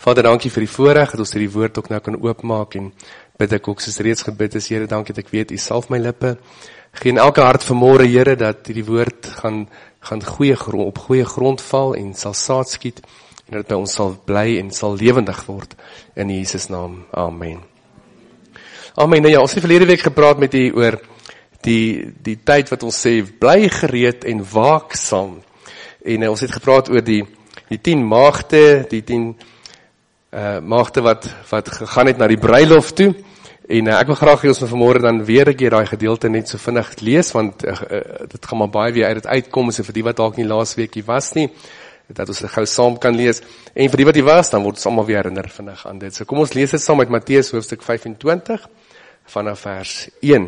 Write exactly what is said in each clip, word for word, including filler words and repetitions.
Vader, dankie vir die voorreg, dat ons hierdie woord ook nou kan oopmaak, en bid ek ook, soos reeds gebid is, Here, dankie dat ek weet, U salf my lippe, gee in elke hart vanmôre, Here, dat hierdie woord gaan, gaan goeie grond, op goeie grond val, en sal saad skiet, en dat by ons sal bly, en sal lewendig word, in Jesus naam, amen. Amen, nou ja, ons het verlede week gepraat met U oor die, die tyd wat ons sê, bly gereed en waaksaam, en uh, ons het gepraat oor die, die tien maagde, die tien uh, maagde wat, wat gegaan het na die bruiloft toe, en uh, ek wil graag hê ons vanmôre dan weer 'n keer daai gedeelte net so vinnig lees, want uh, uh, dit gaan maar baie weer uit dit uitkom, so vir die wat dalk nie laas week hier was nie, dat ons dit gou saam kan lees, en vir die wat hier was, dan word ons almal weer herinner vinnig aan dit. So kom ons lees dit saam met Matteus hoofstuk vyf-en-twintig, vanaf vers een.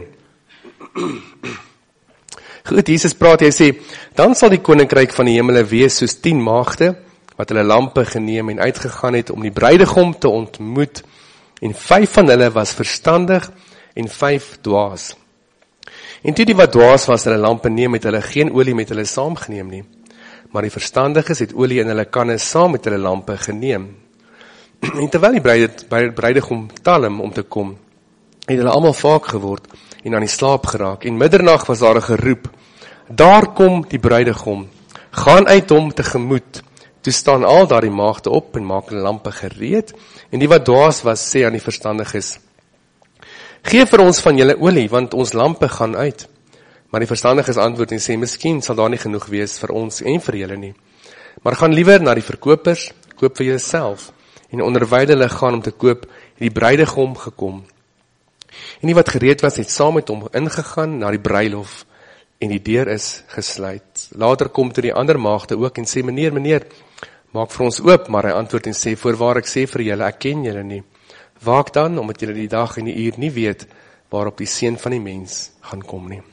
Goed, Jesus praat, hy sê, dan sal die koninkryk van die hemele wees soos tien maagde, wat hulle lampe geneem en uitgegaan het om die bruidegom te ontmoet, en vyf van hulle was verstandig, en vyf dwaas. En toe die wat dwaas was, hulle lampe neem, het hulle geen olie met hulle saamgeneem nie, maar die verstandiges het olie in hulle kanne saam met hulle lampe geneem. En terwyl die bruide, bruidegom talm om te kom, het hulle almal vaak geword, en aan die slaap geraak, en middernag was daar 'n geroep, daar kom die bruidegom, gaan uit hom tegemoet. Toe staan al daardie maagde op, en maak hulle lampe gereed, en die wat dwaas was, sê aan die verstandiges, gee vir ons van julle olie, want ons lampe gaan uit. Maar die verstandiges antwoord en sê, miskien sal daar nie genoeg wees vir ons en vir julle nie, maar gaan liewer na die verkopers, koop vir julleself, en onderwyl hulle gaan om te koop, het die bruidegom gekom. En die wat gereed was, het saam met hom ingegaan na die bruilof, en die deur is gesluit. Later kom toe die ander maagde ook en sê, meneer, meneer, maak vir ons oop, maar hy antwoord en sê, voorwaar ek sê vir julle, ek ken julle nie. Waak dan, omdat julle die dag en die uur nie weet, waarop die seun van die mens gaan kom nie.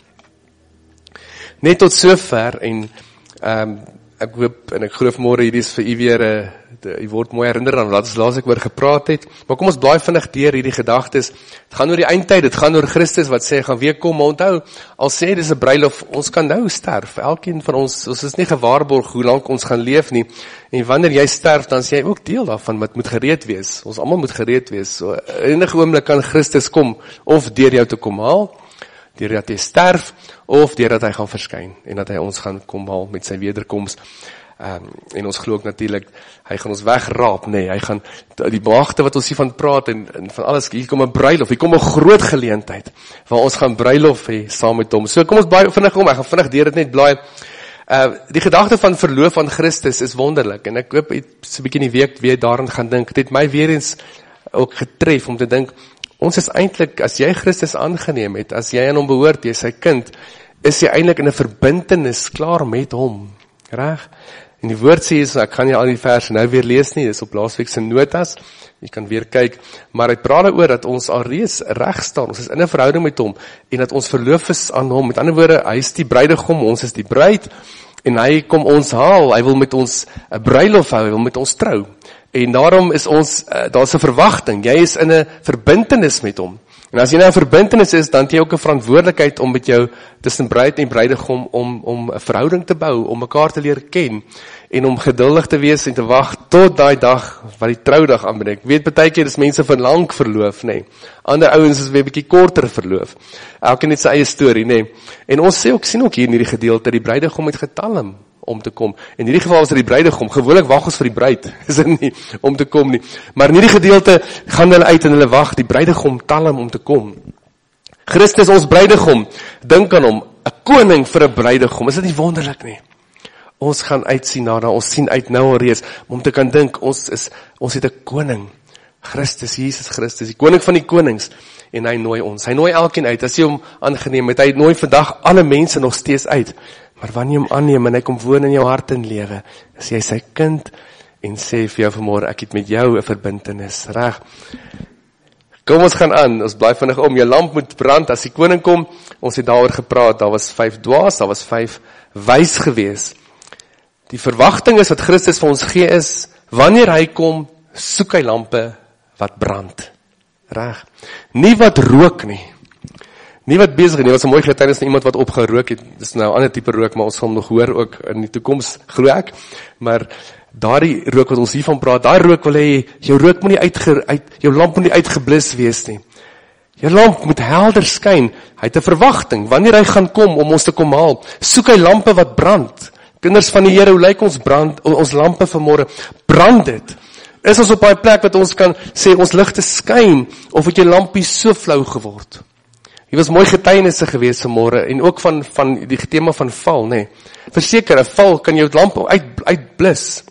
Net tot sover, en um, ek hoop, en ek glo vanmôre hierdie is vir u weer, uh, u word mooi herinner aan wat ons laas ek oor gepraat het, maar kom ons blaai vinnig deur hierdie gedagtes, het gaan oor die eindtyd, het gaan oor Christus, wat sê, gaan weer kom, maar onthou, al sê, dis 'n bruilof, ons kan nou sterf, elkeen van ons, ons is nie gewaarborg hoe lank ons gaan leef nie, en wanneer jy sterf, dan sê jy ook deel daarvan, wat moet gereed wees, ons almal moet gereed wees, so, enige oomblik kan Christus kom, of deur jou te kom haal, deur dat hy sterf, of deur dat hy gaan verskyn, en dat hy ons gaan kom haal met sy wederkoms, um, en ons glo ook natuurlik, hy gaan ons wegraap, nee, hy gaan, die maagde wat ons hiervan praat, en, en van alles, hier kom 'n bruilof, hier kom 'n groot geleentheid, waar ons gaan bruilof hê, saam met hom, so kom ons baie vinnig om, ek gaan vinnig deur dit net blaai, uh, die gedagte van verloof aan Christus is wonderlik, en ek hoop, het so 'n bietjie in die week weer daarin gaan dink, het het my weer eens ook getref, om te dink, ons is eintlik, as jy Christus aangeneem het, as jy aan hom behoort, jy is sy kind, is jy eintlik in 'n verbintenis klaar met hom, reg? En die woord sê, so, ek gaan nie al die verse nou weer lees nie, dis op laasweek se notas, jy kan weer kyk, maar hy praat daaroor dat ons alreeds reg staan, ons is in 'n verhouding met hom, en dat ons verloof is aan hom, met ander woorde, hy is die bruidegom, ons is die bruid, en hy kom ons haal, hy wil met ons 'n bruilof hou, hy wil met ons trou, en daarom is ons, uh, daar's 'n verwagting, jy is in 'n verbintenis met hom, en as jy nou 'n verbintenis is, dan het jy ook 'n verantwoordelikheid om met jou, tussen bruid en bruidegom, om, om 'n verhouding te bou, om mekaar te leer ken, en om geduldig te wees en te wag, tot daai dag, wat die troudag aanbreek. Ek weet, partykeer is mense van lank verloof, nee, ander ouens is weer 'n bietjie korter verloof, elke net sy eie storie, nee, en ons sê ook, sien ook hier in hierdie gedeelte, die bruidegom het getalm, om te kom. In hierdie geval is dit die bruidegom, gewoonlik wag ons vir die bruid, is dit nie, om te kom nie. Maar in hierdie gedeelte gaan hulle uit en hulle wag, die bruidegom talm om te kom. Christus ons bruidegom, dink aan hom, 'n koning vir 'n bruidegom, is dit nie wonderlik nie? Ons gaan uitsien daarna, ons sien uit nou alreeds, om te kan dink, ons is, ons het 'n koning, Christus, Jesus Christus, die koning van die konings, en hy nooi ons, hy nooi elkeen uit, as jy hom aangeneem het, hy nooi vandag alle mense nog steeds uit, maar wanneer jy hom aanneem, en hy kom woon in jou hart en lewe, is jy sy kind, en sê vir jou vanmôre, ek het met jou 'n verbintenis, reg? Kom ons gaan aan, ons bly vinnig om, jou lamp moet brand, as die koning kom, ons het daaroor gepraat, daar was vyf dwaas, daar was vyf wys gewees. Die verwagting is wat Christus vir ons gee is, wanneer hy kom, soek hy lampe wat brand, reg? Nie wat rook nie, nie wat besig nie, was 'n mooi getuienis van iemand wat opgerook het, dis nou 'n ander tipe rook, maar ons gaan nog hoor ook in die toekoms, glo ek, maar daardie rook wat ons hiervan praat, daai rook wil hê, jou rook moet nie uitge, uit, jou lamp moet nie uitgeblus wees nie. Jou lamp moet helder skyn. Hy het 'n verwagting, wanneer hy gaan kom om ons te kom haal, soek hy lampe wat brand. Kinders van die Here, hoe lyk ons brand, ons lampe vanmôre? Brand dit. Is ons op daai plek wat ons kan sê, ons ligte skyn, of het jou lampie so flou geword? Hier was mooi getuienisse gewees vanmôre, en ook van, van die tema van val, nê. Nee. Verseker, 'n val kan jou lamp uit, uitblus.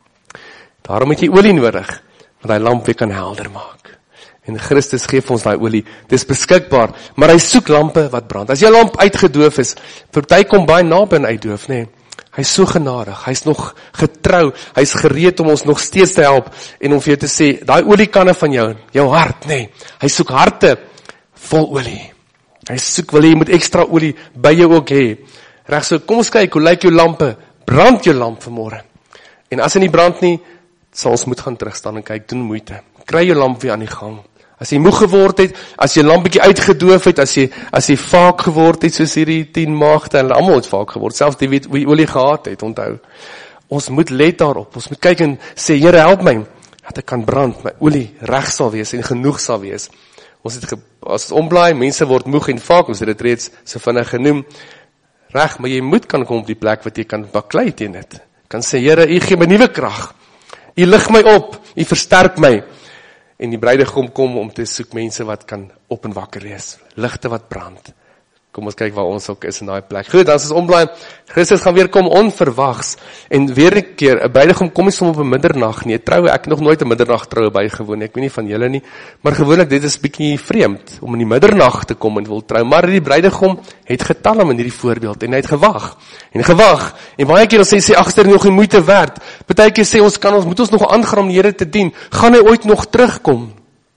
Daarom het jy olie nodig, wat die lamp weer kan helder maak. En Christus gee vir ons daai olie, dis beskikbaar, maar hy soek lampe wat brand. As jou lamp uitgedoof is, party kom baie naby en uitdoof, nê. Nee. Hy is so genadig, hy is nog getrou, hy is gereed om ons nog steeds te help, en om vir jou te sê, daai oliekanne van jou, jou hart, nee, hy soek harte vol olie. Hy soek, wil jy moet ekstra olie by jou ook hê. Reg so, kom ons kyk, hoe lyk jou lampe? Brand jou lamp vanmôre. En as hy nie brand nie, sal ons moet gaan terugstaan en kyk, doen moeite. Kry jou lamp weer aan die gang. As jy moeg geword het, as jy lamp bietjie uitgedoof het, as jy, as jy vaak geword het, soos hierdie tien maagde, en almal het vaak geword, selfs die wie olie gehad het, onthou. Ons moet let daarop, ons moet kyk en sê, Here, help my, dat ek kan brand, my olie reg sal wees en genoeg sal wees. Ons het, ge, as het omblaai, mense word moeg en vaak, ons het dit reeds so vinnig genoem, reg, maar jy moet kan kom op die plek wat jy kan baklei teen dit. Kan sê, Here, U gee my nuwe krag, U lig my op, U versterk my. En die bruidegom kom om te soek mense wat kan op en wakker wees. Ligte wat brand. Kom ons kyk waar ons ook is in daai plek. Goed, dan is ons omblaai. Christus gaan weer kom onverwags. En weer 'n keer, 'n bruidegom kom nie sommer op 'n middernag nie. Troue, ek het nog nooit 'n middernag troue bygewoon. Ek weet nie van julle nie, maar gewoonlik dit is bietjie vreemd om in die middernag te kom en wil trou. Maar die bruidegom het getalm in hierdie voorbeeld en hy het gewag. En gewag. En baie keer as hy sê agter nog nie moeite werd. Partykeer sê ons kan ons moet ons nog aangaan om die Here te dien. Gaan hy ooit nog terugkom?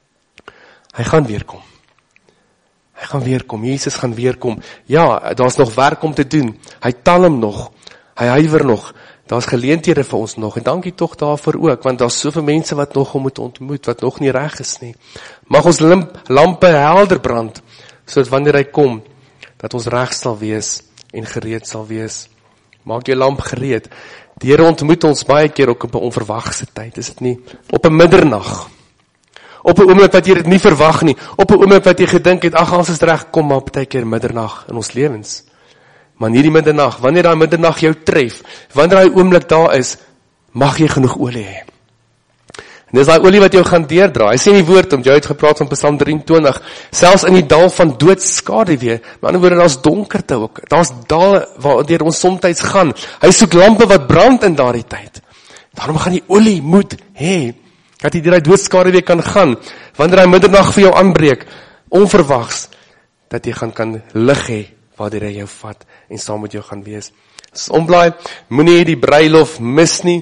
Hy gaan weer kom. Hy gaan weer kom, Jesus gaan weer kom. Ja, daar's nog werk om te doen. Hy talm nog, hy huiwer nog. Daar's geleenthede vir ons nog, en dankie tog daarvoor ook, want daar's soveel mense wat nog om moet ontmoet, wat nog nie reg is nie. Mag ons lamp, lampe helder brand, sodat wanneer hy kom, dat ons reg sal wees, en gereed sal wees. Maak jou lamp gereed. Die Here ontmoet ons baie keer ook op 'n onverwagse tyd, is dit nie? Op 'n middernag. Op 'n oomblik wat jy dit nie verwag nie, op 'n oomblik wat jy gedink het, ag, ons is reg, kom maar partykeer middernag in ons lewens. Maar nie die middernag, wanneer daai middernag jou tref, wanneer daai oomblik daar is, mag jy genoeg olie hê. En dis daai olie wat jou gaan deurdra. Hy sê in die woord, om jy het gepraat van Psalm drieëntwintig, selfs in die dal van doodskaduwee, met ander woorde, daar's donkerte ook, daar's dale waardeur ons soms gaan. Hy soek lampe wat brand in daardie tyd. Daarom gaan die olie moet hê, dat jy die doodskaduwee kan gaan, wanneer hy middernag vir jou aanbreek, onverwags, dat jy gaan kan lig hê, waardeur hy jou vat, en saam met jou gaan wees. As omblaai, moenie die bruilof mis nie.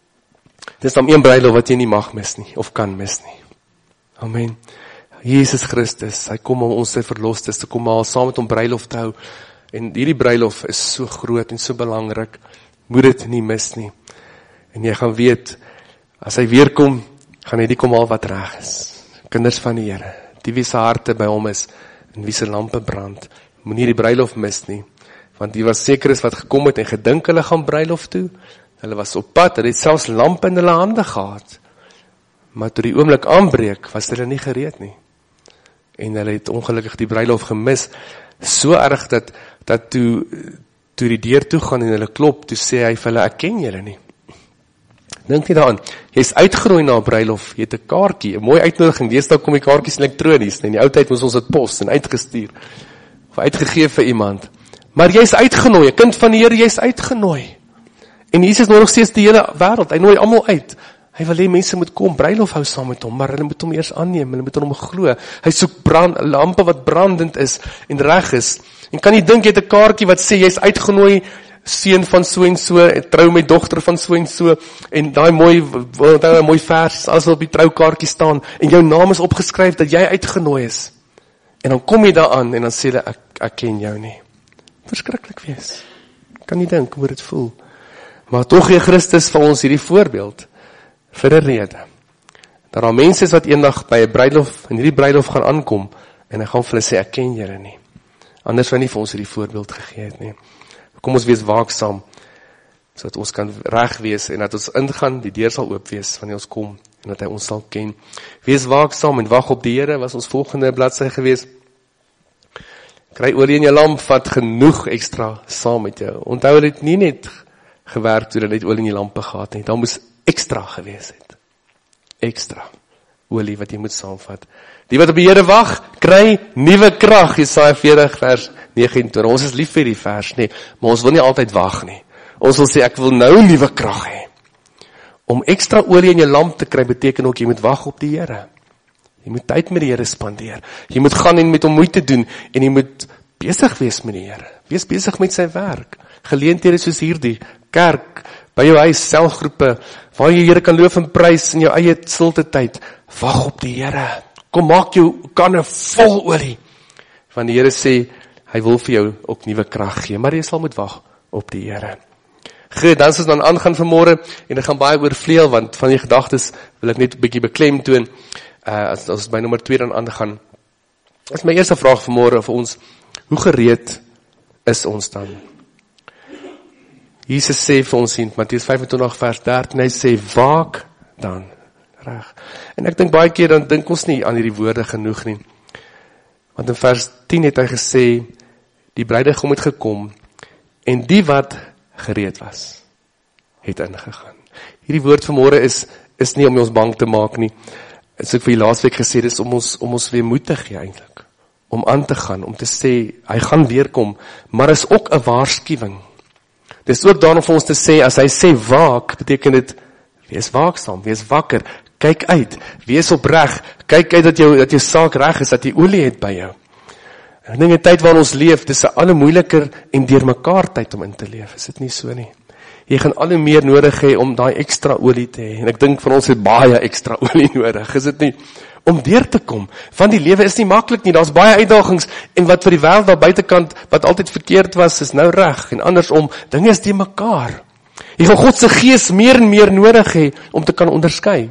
Dis dan een bruilof wat jy nie mag mis nie, of kan mis nie. Amen. Jesus Christus, hy kom om ons te verlostes, te kom al saam met hom bruilof te hou, en hierdie bruilof is so groot en so belangrik, moet dit nie mis nie. En jy gaan weet, as hy weer kom, gaan hy die kom al wat reg is. Kinders van die Here, die wie se harte by hom is, en wie se lampe brand, moenie die bruilof mis nie, want die was seker is wat gekom het, en gedink hulle gaan bruilof toe, hulle was op pad, hulle het selfs lampe in hulle hande gehad, maar toe die oomblik aanbreek, was hulle nie gereed nie, en hulle het ongelukkig die bruilof gemis, so erg dat, dat toe, toe die deur toe gaan en hulle klop, toe sê hy vir hulle, ek ken julle nie. Dink nie daaraan, jy is uitgerooi na 'n bruilof, jy het 'n kaartjie, 'n mooi uitnodiging, deesdae kom die kaartjies elektronies, in die ou tyd moes ons dit pos en uitgestuur, of uitgegee vir iemand, maar jy is uitgenooi, 'n kind van die Here, jy is uitgenooi, en Jesus nooi nog steeds die hele wêreld, hy nooi almal uit, hy wil hê mense moet kom, bruilof hou saam met hom, maar hulle moet hom eers aanneem, hulle moet hom glo, hy soek brand, lampe wat brandend is, en reg is, en kan jy dink, jy het 'n kaartjie wat sê, jy is uitgenooi, seun van so en so, trou met dogter van so en so, en daai mooi, daai mooi vers, alles wat op die troukaartjie staan, en jou naam is opgeskryf, dat jy uitgenooi is, en dan kom jy daaraan, en dan sê hulle, ek, ek ken jou nie, verskriklik wees, kan nie dink hoe dit voel, maar tog gee Christus vir ons hierdie voorbeeld, vir 'n rede, dat daar mense is wat eendag by 'n bruilof, en hierdie bruilof gaan aankom, en hy gaan vir hulle sê, ek ken julle nie, anders wil hy nie vir ons hierdie voorbeeld gegee het nie. Kom ons wees waaksaam. sodat ons kan reg wees, en dat ons ingaan, die deur sal oop wees, wanneer ons kom, en dat hy ons sal ken. Wees waaksaam en wag op die Here, was ons volgende bladsy gewees. Kry olie in jou lamp, vat genoeg ekstra saam met jou. Onthou, dit nie net gewerk toe dat net olie in die lampe gehad het, daar moes ekstra gewees het. Ekstra olie wat jy moet saamvat. Die wat op die Here wag, kry nuwe krag, Jesaja veertig vers nege en twintig. Ons is lief vir die vers, nee, maar ons wil nie altyd wag nie. Ons wil sê, ek wil nou nuwe krag hê. Om ekstra olie in jou lamp te kry, beteken ook, jy moet wag op die Here. Jy moet tyd met die Here spandeer. Jy moet gaan en met hom moeite doen, en jy moet besig wees met die Here. Wees besig met sy werk. Geleenthede soos hierdie, kerk, by jou huis, selgroepe, waar jy Here kan loof en prys in jou eie stilte tyd. Wag op die Here. Kom, maak jou kanne vol olie. Want die Here sê, hy wil vir jou ook nuwe krag gee, maar jy sal moet wag op die Here. Goed, dan is ons dan aangaan vanmôre, en ek gaan baie oorvleel, want van die gedagtes wil ek net 'n bietjie beklem toon, uh, as ons by nommer twee dan aangaan. Dit is my eerste vraag vanmôre vir ons, hoe gereed is ons dan? Jesus sê vir ons in Matteus vyf en twintig vers dertien, hy sê, waak dan, reg. En ek dink baie keer, dan dink ons nie aan hierdie woorde genoeg nie. Want in vers tien het hy gesê, die bruidegom het gekom, en die wat gereed was, het ingegaan. Hierdie woord vanmôre is, is nie om ons bang te maak nie. As ek vir die laasweek gesê, dis om ons, om ons weer moed te gee eintlik. Om aan te gaan, om te sê, hy gaan weer kom, maar is ook 'n waarskuwing. Dis ook daarom vir ons te sê, as hy sê waak, beteken dit, wees waaksaam, wees wakker, kyk uit, wees opreg, kyk uit dat jou, dat jou saak reg is, dat jy olie het by jou. En in die tyd waarin ons leef, dis 'n alle moeiliker en deurmekaar tyd om in te leef, is dit nie so nie? Jy gaan al hoe meer nodig hê om daai ekstra olie te hê, en ek dink van ons het baie ekstra olie nodig, is dit nie? Om deur te kom, want die lewe is nie maklik nie, daar's baie uitdagings, en wat vir die wêreld daar buitekant, wat altyd verkeerd was, is nou reg, en andersom, dinge is deurmekaar. Jy gaan God se gees meer en meer nodig hê, om te kan onderskei.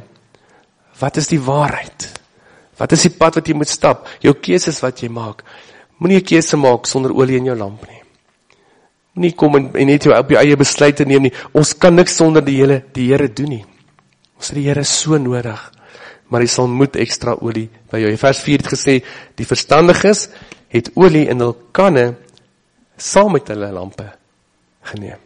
Wat is die waarheid? Wat is die pad wat jy moet stap? Jou keuses wat jy maak. Moenie 'n keuse maak sonder olie in jou lamp nie. Moenie kom en, en net jou op jou eie besluite neem nie. Ons kan niks sonder die Here, die Here doen nie. Ons het die Here so nodig. Maar jy sal moet ekstra olie by jou. In vers vier het gesê, die verstandiges het olie in hul kanne saam met hulle lampe geneem.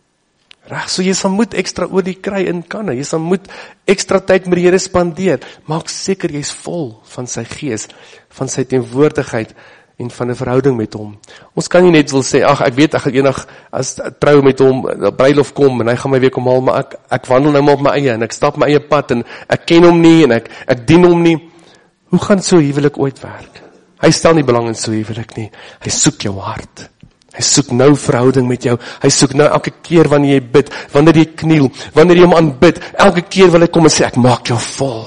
Reg, so jy sal moet ekstra olie kry in kanne. Jy sal moet ekstra tyd met die Here spandeer. Maak seker jy's vol van sy gees, van sy teenwoordigheid en van 'n verhouding met hom. Ons kan nie net wil sê, ag ek weet ek gaan eendag as trou met hom, op bruilof kom en hy gaan my weer kom haal, maar ek ek wandel nou maar op my eie en ek stap my eie pad en ek ken hom nie en ek ek dien hom nie. Hoe gaan so huwelik ooit werk? Hy stel nie belang in so huwelik nie. Hy soek jou hart. Hy soek nou verhouding met jou. Hy soek nou elke keer wanneer jy bid, wanneer jy kniel, wanneer jy hom aanbid, elke keer wil hy kom en sê, ek maak jou vol.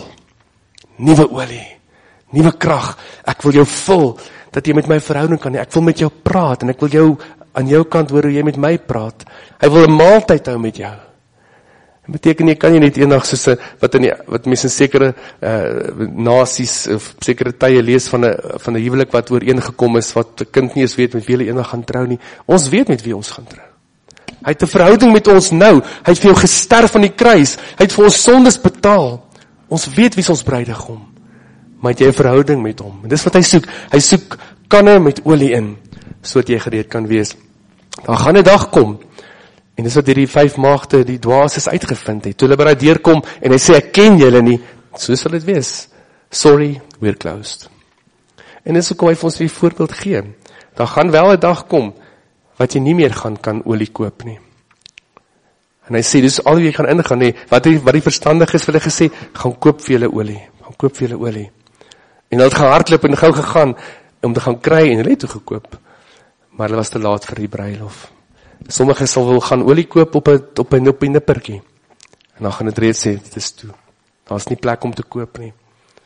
Nuwe olie, nuwe krag. Ek wil jou vul, dat jy met my verhouding kan hê. Ek wil met jou praat, en ek wil jou aan jou kant hoor hoe jy met my praat. Hy wil 'n maaltyd hou met jou. Dit beteken, jy kan nie net eendag soos 'n, wat in die, wat mense in sekere uh, nasies, of sekere tye lees van 'n, van 'n huwelik wat ooreengekom is, wat 'n kind nie eens weet met wie hulle eendag gaan trou nie. Ons weet met wie ons gaan trou. Hy het 'n verhouding met ons nou. Hy het vir jou gesterf aan die kruis. Hy het vir ons sondes betaal. Ons weet wie is ons bruidegom. Maar het jy 'n verhouding met hom? En dis wat hy soek. Hy soek kanne met olie in, sodat jy gereed kan wees. Daar gaan 'n dag kom, en dis wat hierdie vyf maagde, die dwaases uitgevind het. Toe hulle by daai deur kom, en hy sê, ek ken julle nie, so sal dit wees. Sorry, we're closed. En dis hoekom hy vir ons die voorbeeld gee. Daar gaan wel 'n dag kom, wat jy nie meer gaan kan olie koop nie. En hy sê, dis al wie jy gaan ingaan, nee, wat die, wat die verstandig is, wil hy gesê, gaan koop vir julle olie, gaan koop vir julle olie. En hulle het gehardloop en gou gegaan, om te gaan kry, en hulle het toe gekoop. Maar hulle was te laat vir die bruilof. Sommige sal wil gaan olie koop op 'n op 'n op 'n nippertjie. En dan gaan dit reeds sê, dit is toe. Daar's nie plek om te koop nie.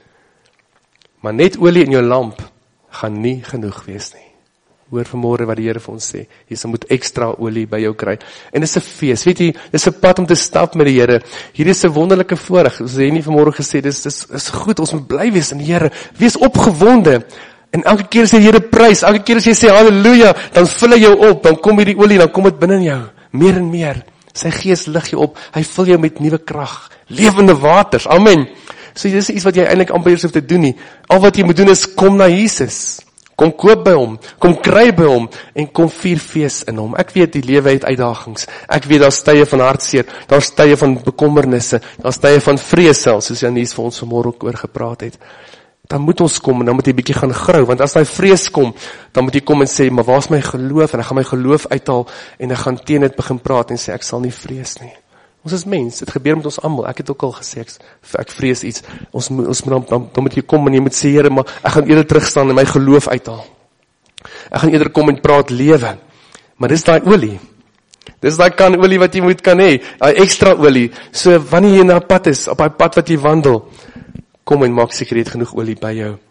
Maar net olie in jou lamp gaan nie genoeg wees nie. Hoor vanmôre wat die Here vir ons sê. Jy moet ekstra olie by jou kry. En dis 'n fees. Weet jy, dis 'n pad om te stap met die Here. Hierdie is 'n wonderlike voorreg. Ons het nie vanmôre gesê dis dis is goed. Ons moet bly wees in die Here. Wees opgewonde. En elke keer as jy die Here prys, elke keer as jy sê haleluja, dan vul hy jou op, dan kom hierdie olie, dan kom dit binne in jou, meer en meer. Sy gees lig jou op, hy vul jou met nuwe krag, lewende waters, amen. So dis iets wat jy eintlik amper eers hoef te doen nie. Al wat jy moet doen is, kom na Jesus, kom koop by hom, kom kry by hom, en kom vier fees in hom. Ek weet die lewe het uitdagings, ek weet daar's tye van hartseer, daar's tye van bekommernisse, daar's tye van vrees selfs, soos Janice vir ons vanmôre ook oor gepraat het. Dan moet ons kom, en dan moet jy bietjie gaan grou, want as daai vrees kom, dan moet jy kom en sê, maar waar is my geloof, en ek gaan my geloof uithaal, en ek gaan teen dit begin praat, en sê, ek sal nie vrees nie. Ons is mens, dit gebeur met ons almal, ek het ook al gesê, ek, ek vrees iets, ons moet, ons moet dan, dan, dan moet jy kom, en jy moet sê, Here, maar ek gaan eerder terugstaan, en my geloof uithaal. Ek gaan eerder kom en praat lewe, maar dis daai olie, dis daai kan olie wat jy moet kan hê, daai ekstra olie, so wanneer jy na pad is, op daai pad wat jy wandel, kom en maak seker jy het genoeg olie by jou.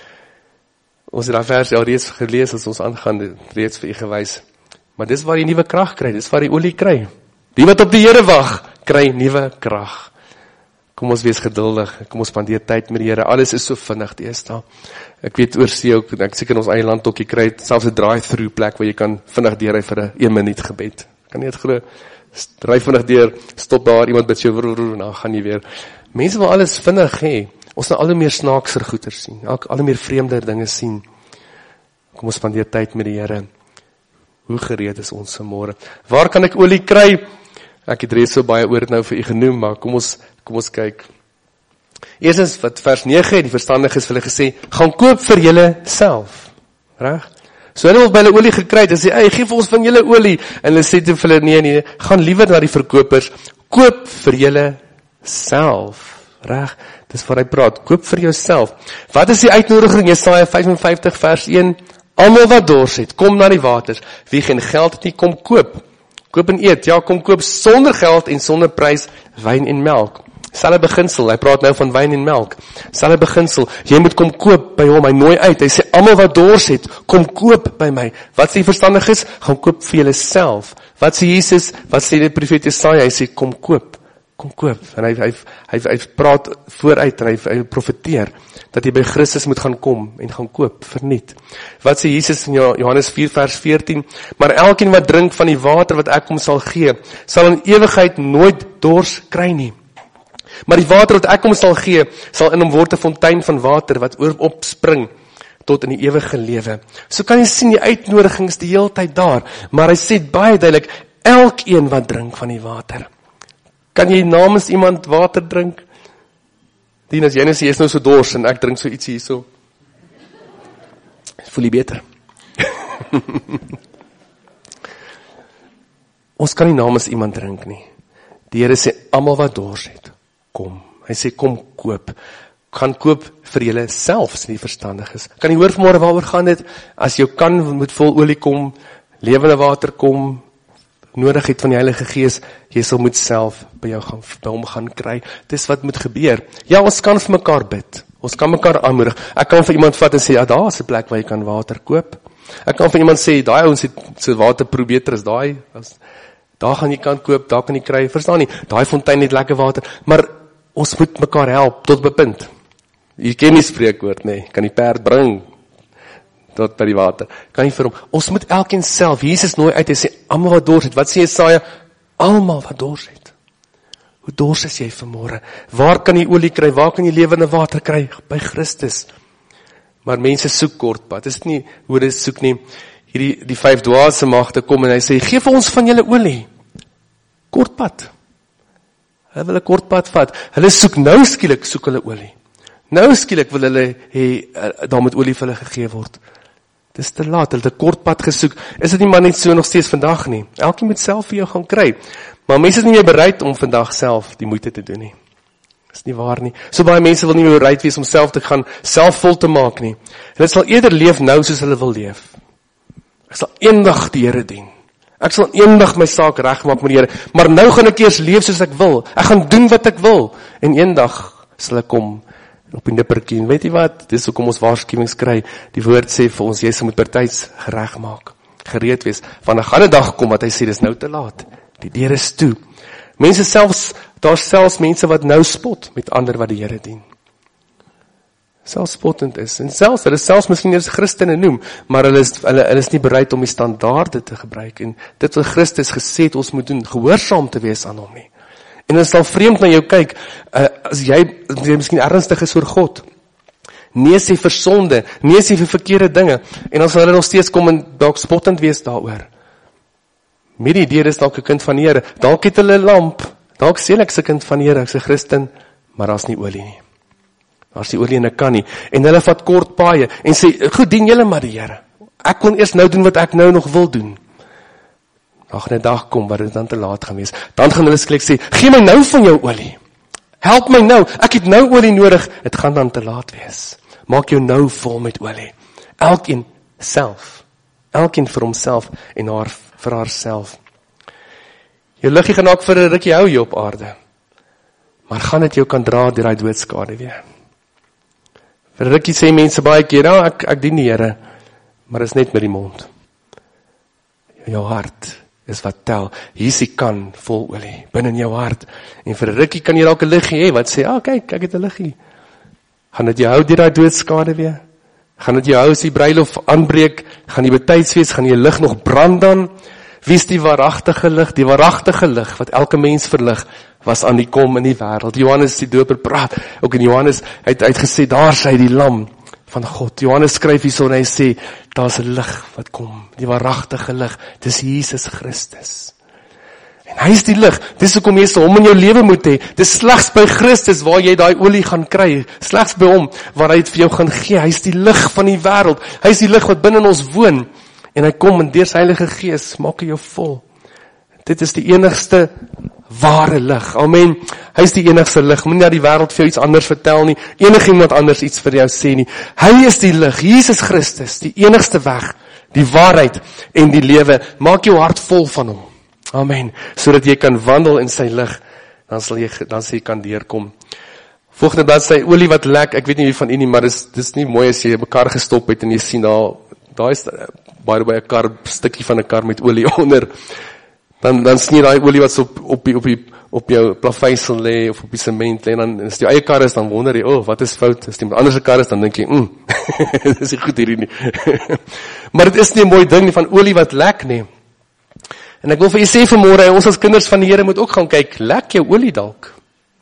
Ons het daai vers al reeds gelees as ons aangaan, reeds vir u gewys. Maar dis waar jy nuwe krag kry, dis waar jy olie kry. Die wat op die Here wag, kry nuwe krag. Kom ons wees geduldig, kom ons spandeer tyd met die Here. Alles is so vinnig deesdae. Ek weet oor see ook, ek seker in ons eie land ook, jy kry selfs 'n drive-through plek waar jy kan vinnig deurry vir 'n een minuut gebed. Kan nie dit glo? Ry vinnig deur, stop daar, iemand bid jou, en dan gaan jy weer. Mense wil alles vinnig hê. Ons nou al hoe meer snaakser goeie sien, al hoe meer vreemder dinge sien. Kom ons spandeer tyd met die Here. Hoe gereed is ons vanmôre? Waar kan ek olie kry? Ek het reeds so baie oor dit nou vir u genoem, maar kom ons, kom ons kyk. Eerstens wat vers nege, die verstandiges vir hulle gesê, gaan koop vir julle self. Reg? So hulle wil by hulle olie gekry het, en sê, hey, geef ons van julle olie. En hulle sê te vir hulle, nee, nee, gaan liewer na die verkopers, koop vir julle self. Reg, dis waar hy praat, koop vir jouself. Wat is die uitnodiging? Jesaja vyf en vyftig vers een, almal wat dors het, kom na die waters, wie geen geld het nie, kom koop. Koop en eet, ja, kom koop sonder geld en sonder prys, wyn en melk. Selfe beginsel, hy praat nou van wyn en melk. Selfe beginsel, jy moet kom koop by hom, hy nooi uit, hy sê, almal wat dors het, kom koop by my. Wat sê verstandig is? Gaan koop vir julle self. Wat sê Jesus? Wat sê die profeet Jesaja? Hy sê, kom koop. Kom koop, en hy, hy, hy, hy praat vooruit, en hy, hy profeteer, dat jy by Christus moet gaan kom, en gaan koop, verniet. Wat sê Jesus in Johannes vier vers veertien, maar elkeen wat drink van die water wat ek hom sal gee, sal in ewigheid nooit dors kry nie. Maar die water wat ek hom sal gee, sal in hom word 'n fontein van water, wat oor opspring, tot in die ewige lewe. So kan jy sien, die uitnodiging is die hele tyd daar, maar hy sê baie duidelik, elkeen wat drink van die water. Kan jy namens iemand water drink? Dien as jy nou sê, jy is nou so dors, en ek drink so iets hier so. Voel jy beter? Ons kan nie namens iemand drink nie. Die Here sê, almal wat dors het, kom. Hy sê, kom koop. Gaan koop vir julle self, as jy verstandig is. Kan jy hoor vanmôre waaroor gaan dit? As jou kan moet vol olie kom, lewende water kom, nodig het van die Heilige Gees, jy sal moet self by jou gaan, by hom gaan kry. Dis wat moet gebeur. Ja, ons kan vir mekaar bid. Ons kan mekaar aanmoedig. Ek kan vir iemand vat en sê, ja, daar is 'n plek waar jy kan water koop. Ek kan vir iemand sê, daai ouens het so water probeer beter as daai. Daar gaan jy kan koop, daar kan jy kry. Verstaan nie? Daai fontein het lekker water, maar ons moet mekaar help tot 'n punt. Jy ken die spreekwoord, nee, kan die perd bring tot by die water. Kan nie vir hom. Ons moet elkeen self, Jesus nooi uit, hy sê, almal wat dors het. Wat sê Jesaja? Almal wat dors het. Hoe dors is jy vanmôre? Waar kan jy olie kry? Waar kan jy lewende water kry? By Christus. Maar mense soek kortpad. Dis nie hoe dit soek nie. Hierdie die vyf dwaase magte kom en hy sê, gee vir ons van julle olie. Kortpad. Hulle wil 'n kortpad vat. Hulle soek nou skielik soek hulle olie. Nou skielik wil hulle hê daar moet olie vir hulle gegee word. Dis te laat, hulle het 'n kort pad gesoek. Is dit nie maar net so nog steeds vandag nie? Elkeen moet self vir jou gaan kry. Maar mense is nie meer bereid om vandag self die moeite te doen nie. Dis nie waar nie. So baie mense wil nie meer bereid wees om self te gaan, self vol te maak nie. Hulle sal eerder leef nou soos hulle wil leef. Ek sal eendag die Here dien. Ek sal eendag my saak regmaak met die Here. Maar nou gaan ek eers leef soos ek wil. Ek gaan doen wat ek wil. En eendag sal ek kom op die nippertjie. En weet jy wat? Dis hoekom ons waarskuwings kry. Die woord sê vir ons, jy moet partyds gereg maak. Gereed wees. Want 'n gaan 'n dag kom wat hy sê dis nou te laat. Die deur is toe. Mense selfs, daar's selfs mense wat nou spot met ander wat die Here dien. selfspottend is. En selfs, hulle is selfs miskien eers Christene noem, maar hulle is, hulle, hulle is nie bereid om die standaarde te gebruik. En dit wat Christus gesê het, ons moet doen, gehoorsaam te wees aan hom nie. En as sal vreemd na jou kyk, uh, as jy, as jy miskien ernstig is oor God, nee sê vir sonde, nee sê vir verkeerde dinge, en as hulle nog steeds kom en dalk spottend wees daaroor. Met die idee, dis dalk 'n kind van die Here, dalk het hulle 'n lamp, dalk sê ek 'n kind van die Here, ek's 'n Christen, maar daar's nie olie nie. Daar's nie olie en ek kan nie. En hulle vat kort paaie en sê, goed, dien julle maar die Here. Ek kon eers nou doen wat ek nou nog wil doen. Daar gaan 'n dag kom waar dit dan te laat gaan wees. Dan gaan hulle skielik sê, gee my nou van jou olie. Help my nou, ek het nou olie nodig. Dit gaan dan te laat wees. Maak jou nou vol met olie. Elkeen self. Elkeen vir homself en haar vir haarself. Jou liggie gaan ook vir 'n rukkie hou hier op aarde. Maar gaan dit jou kan dra deur daai doodskade weer? Vir 'n rukkie sê mense baie keer, ja, ek ek dien die Here, maar is net met die mond. Jou hart is wat tel. Hier is die kan vol olie binne in jou hart. En vir 'n rukkie kan jy dalk 'n liggie hê wat sê, "Ah, kyk, ek het 'n liggie." Gaan dit jou hou deur daai doodskade weer? Gaan dit jou hou as die bruilof aanbreek? Gaan die betyds wees? Gaan die lig nog brand dan? Wie is die waaragtige lig? Die waaragtige lig wat elke mens verlig was aan die kom in die wêreld. Johannes die Doper praat ook in Johannes, hy het uitgesê, daar sy die lam van God. Johannes skryf hierso en hy sê, daar's 'n lig wat kom, die waaragtige lig. Dis Jesus Christus. En hy is die lig. Dis hoekom jy hom in jou lewe moet hê. Dis slegs by Christus waar jy daai olie gaan kry. Slegs by hom waar hy dit vir jou gaan gee. Hy is die lig van die wêreld. Hy is die lig wat binne in ons woon. En hy kom en deur sy Heilige Gees maak hy jou vol. Dit is die enigste ware lig. Amen. Hy is die enigste lig. Moenie dat die wêreld vir jou iets anders vertel nie. Enigiemand anders iets vir jou sê nie. Hy is die lig. Jesus Christus, die enigste weg, die waarheid en die lewe. Maak jou hart vol van hom. Amen. Sodat jy kan wandel in sy lig, dan sal jy dan sal jy kan deurkom. Volgende bladsy, olie wat lek. Ek weet nie wie van u nie, maar dis dis nie mooi as jy 'n kar gestop het en jy sien daar daar is baie by 'n kar stukkie van 'n kar met olie onder. Dan dan sien jy daai olie wat so op op die op die op jou plaveisel lê of op die sement lê, en dan as jy eie kar is, dan wonder jy, "O, oh, wat is fout?" As iemand anders se kar is, dan dink jy, "Mm, dis nie goed hierdie nie." Maar dit is nie 'n mooi ding nie van olie wat lek nie. En ek wil vir julle sê vanmôre, ons as kinders van die Here moet ook gaan kyk, lek jou olie dalk.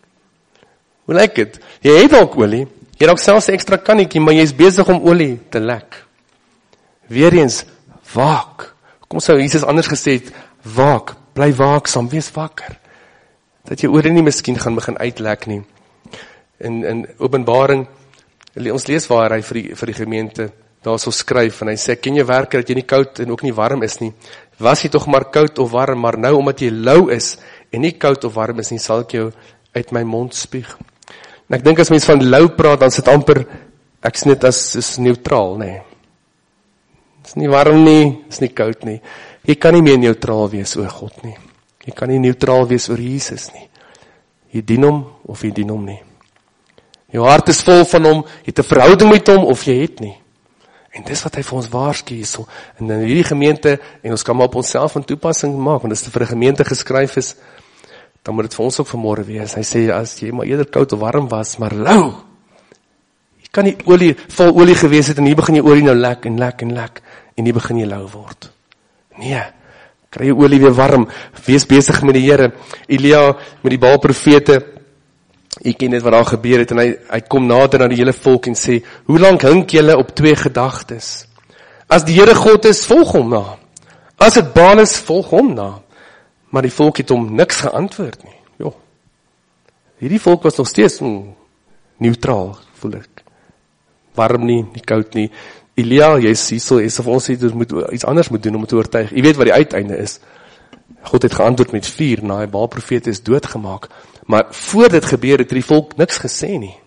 Hoe lyk dit? Jy het dalk olie, jy het dalk selfs 'n ekstra kannetjie, maar jy's besig om olie te lek. Weereens, waak. Kom sou Jesus anders gesê het, waak, bly waaksaam, wees wakker. Dat jou olie nie miskien gaan begin uitlek nie. In in Openbaring, ons lees waar hy vir die vir die gemeente daar so skryf en hy sê, ken jy werke dat jy nie koud en ook nie warm is nie. Was jy tog maar koud of warm, maar nou omdat jy lou is en nie koud of warm is nie, sal ek jou uit my mond spuug. En ek dink as mens van lou praat, dan sit amper ek sien dit as is neutraal, nê. Nee. Is nie warm nie, is nie koud nie. Jy kan nie meer neutraal wees oor God nie. Jy kan nie neutraal wees oor Jesus nie. Jy dien hom of jy dien hom nie. Jou hart is vol van hom, jy het 'n verhouding met hom of jy het nie. En dis wat hy vir ons waarsku hierso. En in hierdie gemeente, en ons kan maar op onsself 'n toepassing maak, want as dit vir 'n gemeente geskryf is, dan moet dit vir ons ook vanmôre wees. Hy sê, as jy maar eerder koud of warm was, maar lou. Jy kan nie olie, vol olie gewees het, en hier begin jy olie nou lek en lek en lek, en hier begin jy lou word. Nee, kry jy olie weer warm, wees besig met die Here. Elia, met die Baal profete, jy ken net wat daar gebeur het, en hy, hy kom nader aan die hele volk en sê, hoe lank hink julle op twee gedagtes? As die Here God is, volg hom na. As dit Baal is, volg hom na. Maar die volk het hom niks geantwoord nie. Jo. Hierdie volk was nog steeds mm, neutraal, voel ek. Warm nie, nie koud nie. Elia, jy is hierso, is of ons het, moet iets anders moet doen om te oortuig. Jy weet wat die uiteinde is. God het geantwoord met vuur, na die Baal profete is doodgemaak. Maar voor dit gebeur het die volk niks gesê nie.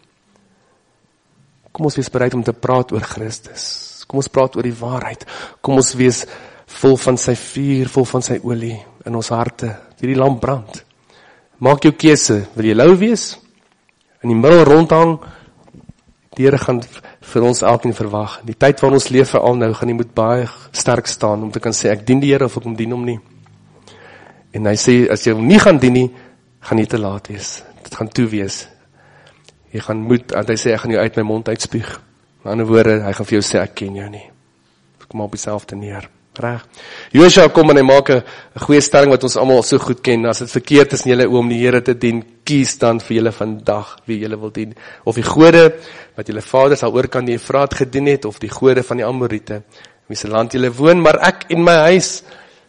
Kom ons wees bereid om te praat oor Christus. Kom ons praat oor die waarheid. Kom ons wees vol van sy vuur, vol van sy olie in ons harte. Hierdie lamp brand. Maak jou keuse. Wil jy lou wees? In die middel rondhang? Die Here gaan vir ons elkeen verwag. Die tyd waarin ons leef veral nou, gaan jy moet baie sterk staan om te kan sê, ek dien die Here of ek hom dien hom nie. En hy sê, as jy hom nie gaan dien nie, gaan jy te laat wees. Dit gaan toe wees. Jy gaan moet, want hy sê, ek gaan jou uit my mond uitspuug. In ander woorde, hy gaan vir jou sê, ek ken jou nie. Kom maar op jouself te neer. Reg. Josua kom en hy maak 'n goeie stelling wat ons almal so goed ken. As dit verkeerd is in julle oë om die Here te dien, kies dan vir julle vandag wie julle wil dien. Of die gode wat julle vaders al oorkant die Efraat gedien het, of die gode van die Amorite, wie se land julle woon, maar ek en my huis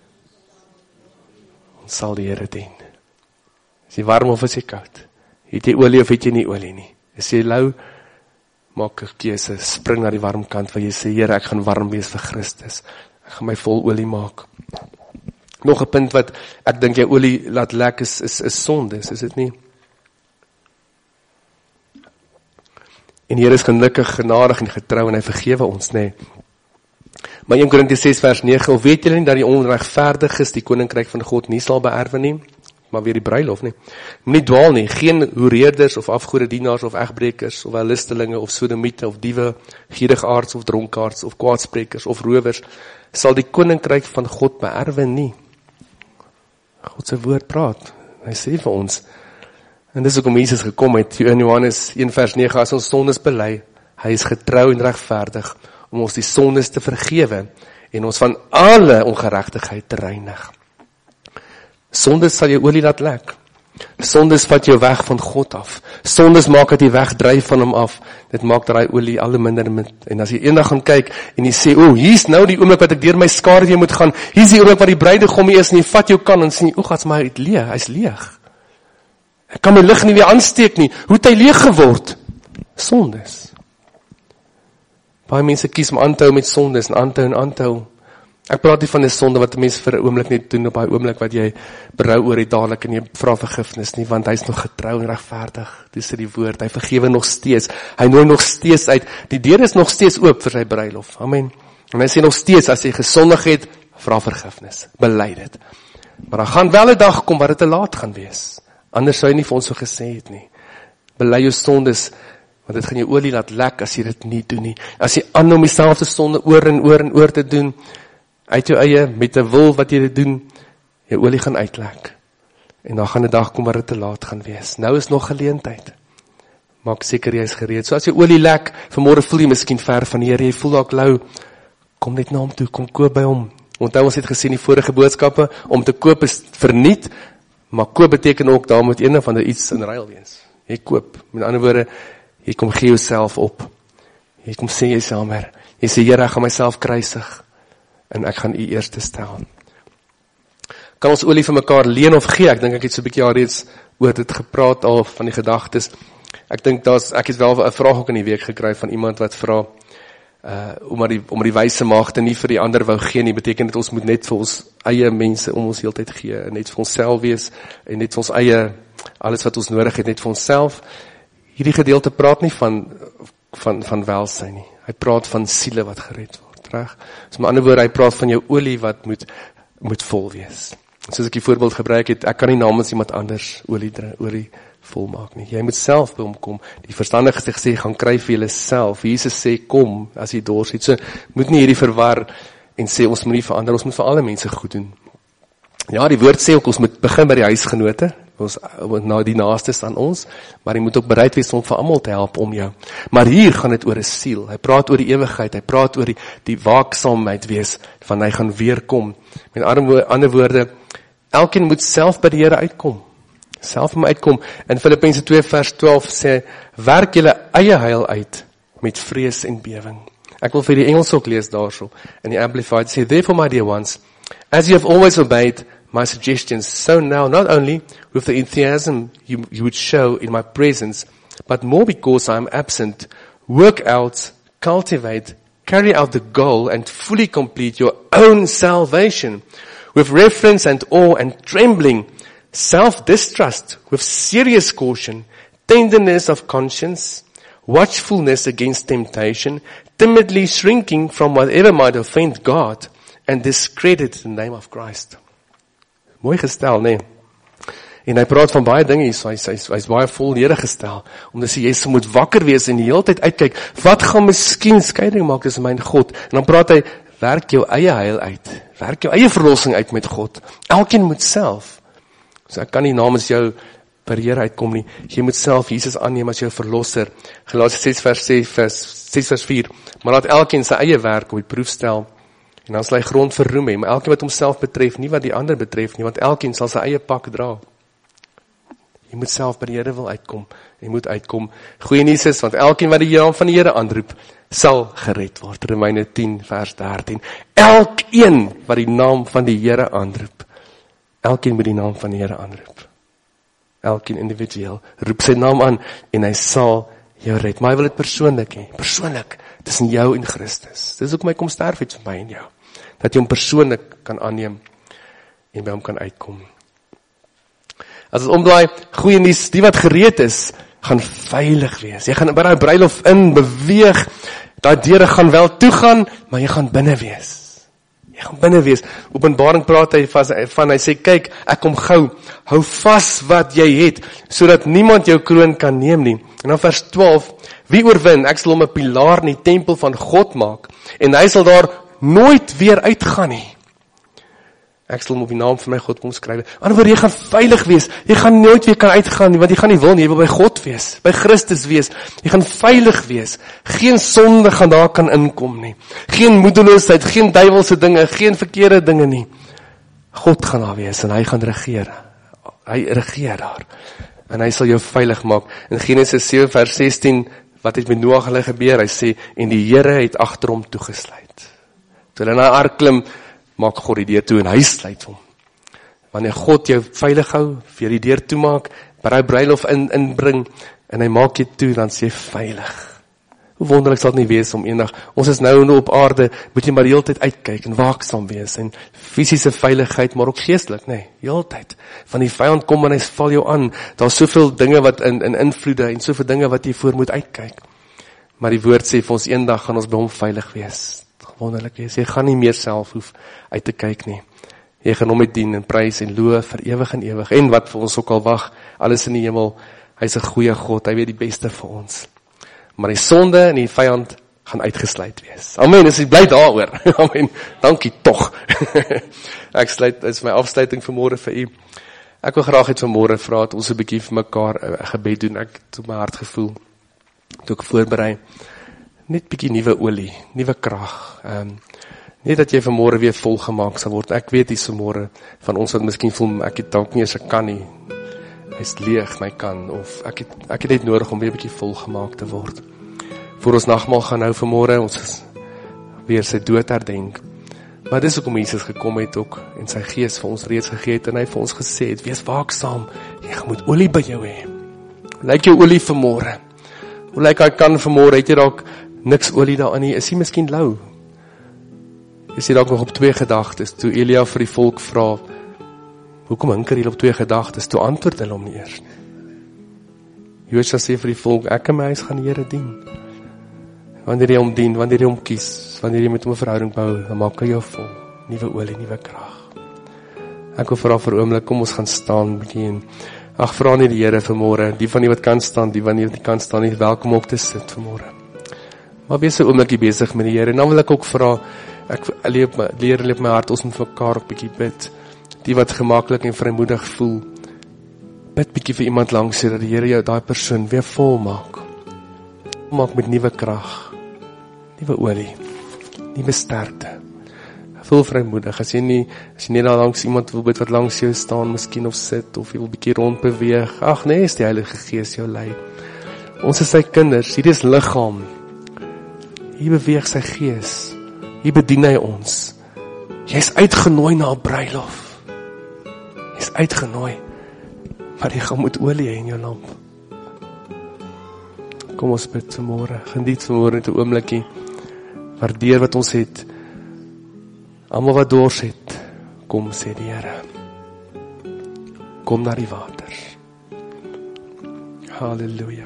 sal die Here dien. Is jy warm of is jy koud? Het jy olie of het jy nie olie nie? Is jy lou? Maak 'n keuse, spring na die warm kant waar jy sê, Here, ek gaan warm wees vir Christus. Ek gaan my vol olie maak. Nog 'n punt wat ek dink jy olie laat lek is, is, is sonde, is dit nie? En die Here is gelukkig, genadig en getrou en hy vergewe ons, nê. Nee. Maar Eerste Korintiërs ses vers nege, of weet julle nie dat die onregverdiges die koninkryk van God nie sal beerwe nie? Maar weer die bruilof, nie. Moenie dwaal nie, geen hoereerders of afgode dienaars of egbrekers of wellustelinge of sodomiete of diewe, gierigaards of dronkaards of kwaadsprekers of rowers sal die koninkryk van God beerwe nie. God se woord praat. Hy sê vir ons. En dis hoekom Jesus gekom het. In Johannes een vers nege, as ons sondes bely, hy is getrou en regverdig om ons die sondes te vergewe en ons van alle ongeregtigheid te reinig. Sondes sal jou olie laat lek. Sondes vat jou weg van God af. Sondes maak dat jy wegdryf van hom af. Dit maak dat hy olie al minder met. En as jy eendag gaan kyk en jy sê, o, hier's nou die oomblik wat ek deur my skare weer moet gaan. Hier's die oomblik wat die bruidegom is en jy vat jou kan en sê, o, gats maar hy't leeg, hy's leeg. Ek kan my lig nie weer aansteek nie. Hoe het hy leeg geword? Sondes. Baie mense kies om aan te hou met sondes en aan te hou en aan te hou. Ek praat nie van die sonde wat die mens vir 'n oomblik net doen op daai oomblik wat jy berou oor die dadelik en jy vra vergifnis nie, want hy's nog getrou en regverdig. Dis die woord, hy vergewe nog steeds. Hy nooi nog steeds uit. Die deur is nog steeds oop vir sy bruilof. Amen. En hy sê nog steeds, as jy gesondig het, vra vergifnis. Bely dit. Maar dan gaan wel 'n dag kom waar dit te laat gaan wees. Anders sou hy nie vir ons so gesê het nie. Bely jou sondes, want dit gaan jou olie laat lek as jy dit nie doen nie. As jy aanhou om dieselfde sonde oor en oor en oor te doen, uit jou eie, met 'n wil wat jy dit doen, jou olie gaan uitlek. En dan gaan 'n dag kom waar dit te laat gaan wees. Nou is nog geleentheid. Maak seker jy is gereed. So as jou olie lek, vanmôre voel jy miskien ver van die Here, jy voel dalk lou, kom net na hom toe, kom koop by hom. Onthou ons het gesien in die vorige boodskappe, om te koop is verniet, maar koop beteken ook, daar moet een van die iets in ruil wees. Jy koop, met ander woorde, jy kom gee jouself op. Jy kom sê jy samer. Jy sê, Here, ek gaan myself kruisig. En ek gaan u eerste stel. Kan ons olie vir mekaar leen of gee? Ek dink ek het so 'n bietjie alreeds oor dit gepraat al van die gedagtes. Ek dink daar's ek het wel 'n vraag ook in die week gekry van iemand wat vra uh om maar die om die wyse maagde nie vir die ander wou gee nie, beteken dit ons moet net vir ons eie mense om ons heeltyd gee, en net vir onsself wees en net vir ons eie alles wat ons nodig het net vir onsself. Hierdie gedeelte praat nie van van van welsyn nie. Hy praat van siele wat gered word. Reg. So met ander woorde, hy praat van jou olie wat moet moet vol wees. Soos ek die voorbeeld gebruik het, ek kan nie namens iemand anders olie olie vol maak nie. Jy moet self by hom kom. Die verstandiges het gesê, gaan kry vir julle self. Jesus sê, kom, as jy dors het. So, moet nie hierdie verwar en sê, ons moet nie verander, ons moet vir alle mense goed doen. Ja, die woord sê ook, ons moet begin by die huisgenote, ons, na die naastes aan ons, maar jy moet ook bereid wees om vir almal te help om jou. Maar hier gaan dit oor 'n siel. Hy praat oor die ewigheid, hy praat oor die, die waaksaamheid wees, van hy gaan weer kom. Met ander woorde, elkeen moet self by die Here uitkom. Self moet uitkom. In Filippense twee vers twaalf sê, werk julle eie heil uit, met vrees en bewing. Ek wil vir die Engels ook lees daarso, in die Amplified sê, therefore my dear ones, as you have always obeyed my suggestions, so now, not only with the enthusiasm you, you would show in my presence, but more because I am absent, work out, cultivate, carry out the goal, and fully complete your own salvation, with reverence and awe and trembling, self-distrust, with serious caution, tenderness of conscience, watchfulness against temptation, timidly shrinking from whatever might offend God, and discredit the name of Christ. Mooi gestel, nee. En hy praat van baie dinge, so hy, hy, hy is baie vol nedergestel, om te sê, jy moet wakker wees en die hele tyd uitkyk, wat gaan miskien skeiding maak tussen my en God? En dan praat hy, werk jou eie heil uit, werk jou eie verlossing uit met God. Elkeen moet self. So ek kan nie namens jou by die Here uitkom nie. Jy moet self Jesus aanneem as jou verlosser. Galasiërs ses vers vier. Maar laat elkeen sy eie werk op die proef stel, en dan sal hy grond vir roem hê, maar elkeen wat homself betref, nie wat die ander betref nie, want elkeen sal sy eie pak dra. Jy moet self by die Here wil uitkom, jy moet uitkom. Goeie nuus is, want elkeen wat die naam van die Here aanroep, sal gered word. Romeine tien vers dertien. Elkeen wat die naam van die Here aanroep, elkeen moet die naam van die Here aanroep. Elkeen individueel, roep sy naam aan, en hy sal jou red. Maar hy wil dit persoonlik hê, persoonlik, tussen jou en Christus. Dis ook my kom sterf het vir my en jou, dat jy hom persoonlik kan aanneem, en by hom kan uitkom. As ons omdraai, goeie nuus, die wat gereed is, gaan veilig wees. Jy gaan by daai bruilof in beweeg, daai deure gaan wel toegaan, maar jy gaan binne wees. Jy gaan binne wees. Openbaring praat hy van, van hy sê, kyk, ek kom gou, hou vas wat jy het, sodat niemand jou kroon kan neem nie. En dan vers twaalf, wie oorwin, ek sal hom 'n pilaar in die tempel van God maak, en hy sal daar nooit weer uitgaan nie. Ek sal hom op die naam van my God kom skryf. Anderwoorde, jy gaan veilig wees, jy gaan nooit weer kan uitgaan nie, want jy gaan nie wil nie, jy wil by God wees, by Christus wees, jy gaan veilig wees, geen sonde gaan daar kan inkom nie, geen moedeloosheid, geen duiwelse dinge, geen verkeerde dinge nie. God gaan daar wees, en hy gaan regeer, hy regeer daar, en hy sal jou veilig maak. In Genesis sewe vers sestien, wat het met Noag hulle gebeur, hy sê, en die Here het agter hom toegesluit. Toe hulle na die ark klim, maak God die deur toe en hy sluit hom. Wanneer God jou veilig hou, vir die deur toemaak, by die bruilof in, inbring, en hy maak jy toe, dan sê jy veilig. Hoe wonderlik sal het nie wees om eendag, ons is nou op aarde, moet jy maar die hele tyd uitkyk en waaksaam wees, en fisiese veiligheid, maar ook geestelik, nee, die hele tyd. Van die vyand kom en hy val jou aan, daar is soveel dinge wat in, in invloede, en soveel dinge wat jy voor moet uitkyk. Maar die woord sê vir ons, eendag gaan ons by hom veilig wees. Wonderlik wees, jy gaan nie meer self hoef uit te kyk nie. Jy gaan hom met dien en prys en loof vir ewig en ewig, en wat vir ons ook al wag, alles in die hemel, hy is 'n goeie God, hy weet die beste vir ons. Maar die sonde en die vyand gaan uitgesluit wees. Amen, is jy bly daaroor. Amen, dankie tog. Ek sluit, dit is my afsluiting vanmôre vir u. Ek wil graag het vanmôre vra, dat ons 'n bietjie vir mekaar 'n gebed doen. Ek het op my hart gevoel, toe ek voorberei, net bietjie nuwe olie, nuwe krag. Um, net dat jy vanmôre weer volgemaak sal word. Ek weet dis vanmôre van ons wat miskien voel, ek het dalk nie eens ek kan nie. Hy's leeg, my kan, of ek het, ek het net nodig om weer bietjie volgemaak te word. Voor ons nagmaal gaan nou vanmôre, ons is weer sy dood herdenk. Maar dis hoekom Jesus gekom het ook, en sy gees vir ons reeds gegee het, en hy vir ons gesê het, wees waaksaam, jy moet olie by jou hê. Hoe lyk jou olie vanmôre? Hoe lyk hy kan vanmôre? Het jy dalk niks olie daarin nie? Is hy miskien lou? Is hy dalk nog op twee gedagtes, toe Elia vir die volk vra, hoekom hinker jy op twee gedagtes? Toe antwoord hulle hom nie eers nie. Josua sê vir die volk, ek en my huis gaan die Here dien. Wanneer jy hom dien, wanneer jy hom kies, wanneer jy met hom 'n verhouding bou, dan maak hy jou vol, nuwe olie, nuwe krag. Ek wil vra vir 'n oomblik, kom ons gaan staan bietjie en ag, vra nie die Here vanmôre, die van die wat kan staan, die van die wat nie kan staan nie, welkom op te sit vanmôre. Maar wees 'n oomblikie besig met die Here, en dan wil ek ook vra, ek leer my, leer leer my hart, ons moet vir mekaar 'n bietjie bid. Die wat gemaklik en vrymoedig voel, bid bietjie vir iemand langs jou, dat die Here jou daai persoon weer vol maak. Maak met nuwe krag, nuwe olie, nuwe sterkte. Voel vrymoedig, as jy nie, as jy nie daar langs iemand wil bid wat langs jou staan, miskien of sit, of jy wil bietjie rond beweeg, ag nee, is die Heilige Gees jou lei. Ons is sy kinders, hier is liggaam, hier beweeg sy gees, hier bedien hy ons. Jy is uitgenooi na 'n bruilof, jy is uitgenooi, maar jy gaan met olie hê in jou lamp. Kom ons bid vanmôre, geniet vanmôre net 'n oombliekie, waardeer wat ons het, almal wat dors het, kom sê die Here, kom na die waters. Halleluja.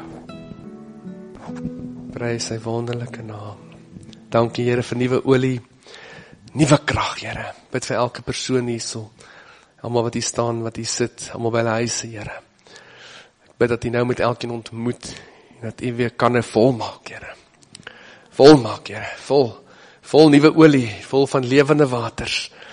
Prys sy wonderlike naam. Dankie Here vir nuwe olie, nuwe krag Here. Bid vir elke persoon hierso, almal wat hier staan, wat hier sit, almal by hulle huise Here. Ek bid dat U nou met elkeen ontmoet, en dat U weer kan volmaak Here. Volmaak Here, vol, vol nuwe olie, vol van lewende waters.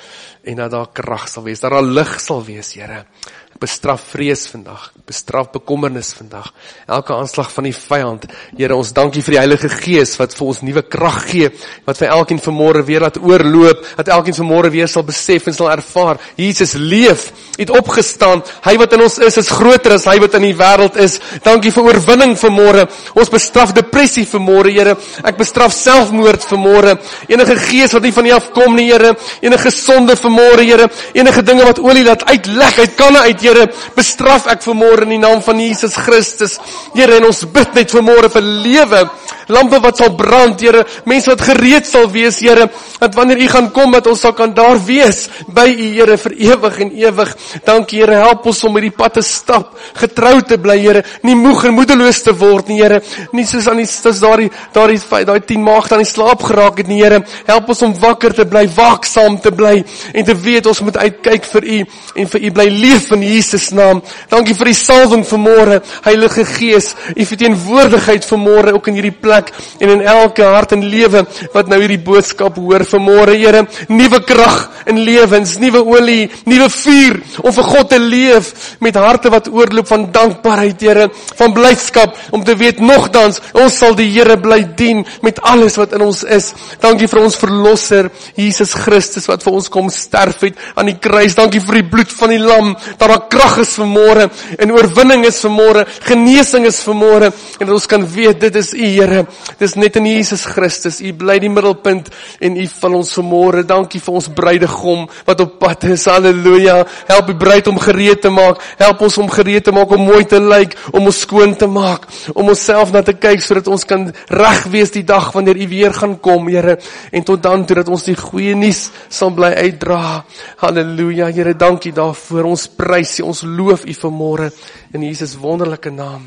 en dat daar krag sal wees, dat daar lig sal wees, Here. Ek bestraf vrees vandag, ek bestraf bekommernis vandag, elke aanslag van die vyand. Here, ons dankie vir die Heilige Gees, wat vir ons nuwe krag gee, wat vir elkeen vanmôre weer laat oorloop, dat elkeen vanmôre weer sal besef en sal ervaar, Jesus leef, het opgestaan, hy wat in ons is, is groter as hy wat in die wêreld is. Dankie vir oorwinning vanmôre, ons bestraf depressie vanmôre, Here, ek bestraf selfmoord vanmôre, enige gees wat nie van U afkom nie, Here, enige sonde vanmôre, Here, enige dinge wat olie laat uitlek, uit kanne uit, Here, bestraf ek vanmôre in die naam van Jesus Christus, Here, en ons bid net vanmôre vir lewe, lampe wat sal brand, Here, mense wat gereed sal wees, Here, dat wanneer U gaan kom, dat ons sal kan daar wees, by U, Here, vir ewig en ewig. Dankie, Here, help ons om hierdie pad te stap, getrou te bly, Here, nie moeg en moedeloos te word nie, Here, nie soos aan die, soos daar die, daar die, daar die tien maagde aan die slaap geraak het nie, Here, help ons om wakker te bly, waaksaam te bly, en te weet, ons moet uitkyk vir U, en vir U bly leef in Jesus naam. Dankie vir die salwing vanmôre, Heilige Gees, U verteenwoordigheid vanmôre, ook in hierdie plek, en in elke hart en lewe, wat nou hierdie boodskap hoor vanmôre, Here, nuwe krag in lewens, nuwe olie, nuwe vuur, om vir God te leef, met harte wat oorloop van dankbaarheid, Here, van blydskap, om te weet, nogtans, ons sal die Here bly dien, met alles wat in ons is. Dankie vir ons verlosser, Jesus Christus, wat vir ons kom sterf het, aan die kruis. Dankie vir die bloed van die lam, dat daar krag is vanmôre, en oorwinning is vanmôre, genesing is vanmôre, en dat ons kan weet, dit is U, Here, dit is net in Jesus Christus, U bly die middelpunt, en U van ons vanmôre. Dankie vir ons bruidegom, wat op pad is, halleluja, help die bruid om gereed te maak, help ons om gereed te maak, om mooi te lyk, om ons skoon te maak, om ons self na te kyk, sodat ons kan reg wees die dag, wanneer U weer gaan kom, Here, en tot dan toe, dat ons die goeie nuus sal bly uitdra, halleluja, Here, dankie daarvoor, ons prys U, ons loof U vanmôre, in Jesus wonderlike naam,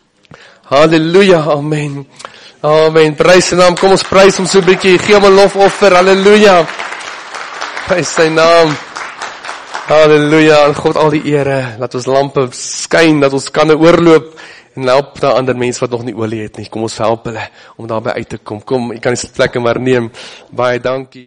halleluja, amen, amen, prys sy naam, kom ons prys hom so 'n bietjie, gee hom 'n lofoffer, halleluja, prys sy naam, halleluja, aan God al die ere, laat ons lampe skyn, dat ons kan oorloop, en help daar ander mense wat nog nie olie het nie, kom ons help hulle, om daarby uit te kom, kom, ek kan die plekke maar neem, baie dankie.